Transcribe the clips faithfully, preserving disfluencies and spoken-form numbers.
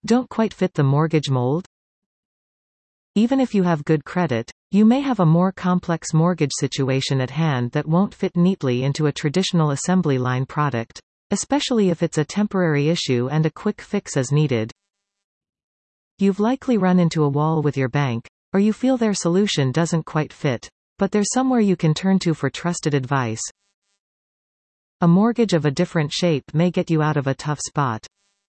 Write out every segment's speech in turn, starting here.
don't quite fit the mortgage mold? Even if you have good credit, you may have a more complex mortgage situation at hand that won't fit neatly into a traditional assembly line product, especially if it's a temporary issue and a quick fix is needed. You've likely run into a wall with your bank, or you feel their solution doesn't quite fit, but there's somewhere you can turn to for trusted advice. A mortgage of a different shape may get you out of a tough spot.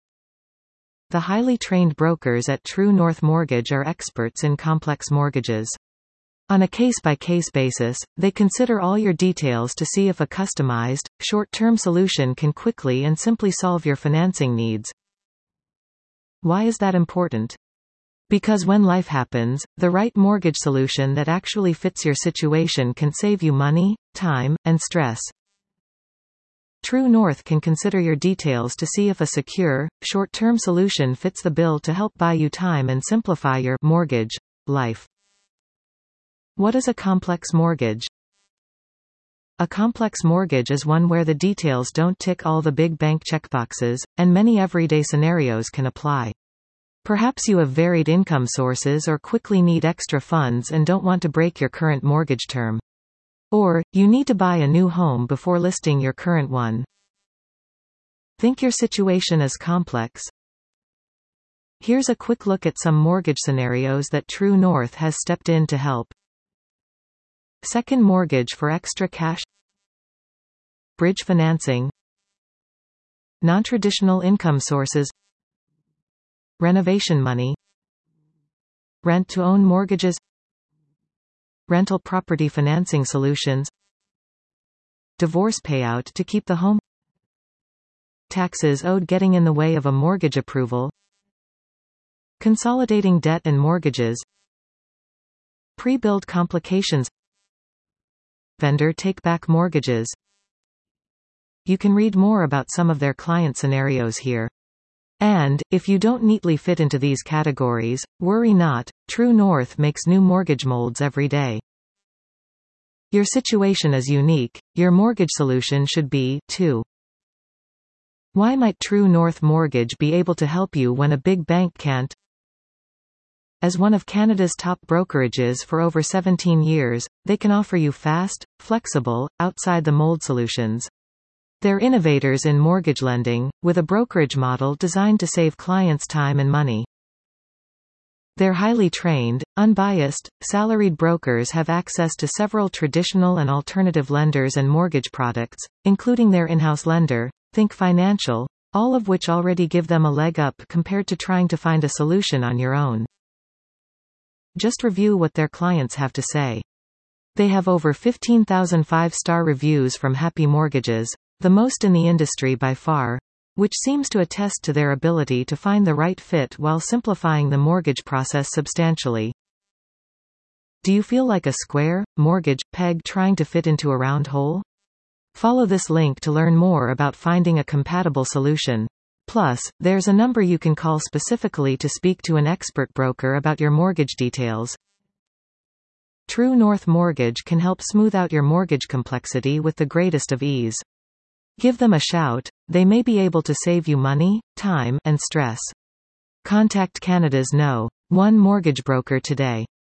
The highly trained brokers at True North Mortgage are experts in complex mortgages. On a case-by-case basis, they consider all your details to see if a customized, short-term solution can quickly and simply solve your financing needs. Why is that important? Because when life happens, the right mortgage solution that actually fits your situation can save you money, time, and stress. True North can consider your details to see if a secure, short-term solution fits the bill to help buy you time and simplify your mortgage life. What is a complex mortgage? A complex mortgage is one where the details don't tick all the big bank checkboxes, and many everyday scenarios can apply. Perhaps you have varied income sources or quickly need extra funds and don't want to break your current mortgage term. Or, you need to buy a new home before listing your current one. Think your situation is complex? Here's a quick look at some mortgage scenarios that True North has stepped in to help. Second mortgage for extra cash. Bridge financing. Non-traditional income sources. Renovation money. Rent-to-own mortgages. Rental property financing solutions. Divorce payout to keep the home. Taxes owed getting in the way of a mortgage approval. Consolidating debt and mortgages. Pre-build complications. Vendor take-back mortgages. You can read more about some of their client scenarios here. And, if you don't neatly fit into these categories, worry not, True North makes new mortgage molds every day. Your situation is unique, your mortgage solution should be, too. Why might True North Mortgage be able to help you when a big bank can't? As one of Canada's top brokerages for over seventeen years, they can offer you fast, flexible, outside-the-mold solutions. They're innovators in mortgage lending, with a brokerage model designed to save clients time and money. Their highly trained, unbiased, salaried brokers have access to several traditional and alternative lenders and mortgage products, including their in-house lender, Think Financial, all of which already give them a leg up compared to trying to find a solution on your own. Just review what their clients have to say. They have over fifteen thousand five-star reviews from Happy Mortgages, the most in the industry by far, which seems to attest to their ability to find the right fit while simplifying the mortgage process substantially. Do you feel like a square, mortgage, peg trying to fit into a round hole? Follow this link to learn more about finding a compatible solution. Plus, there's a number you can call specifically to speak to an expert broker about your mortgage details. True North Mortgage can help smooth out your mortgage complexity with the greatest of ease. Give them a shout, they may be able to save you money, time, and stress. Contact Canada's No. one mortgage broker today.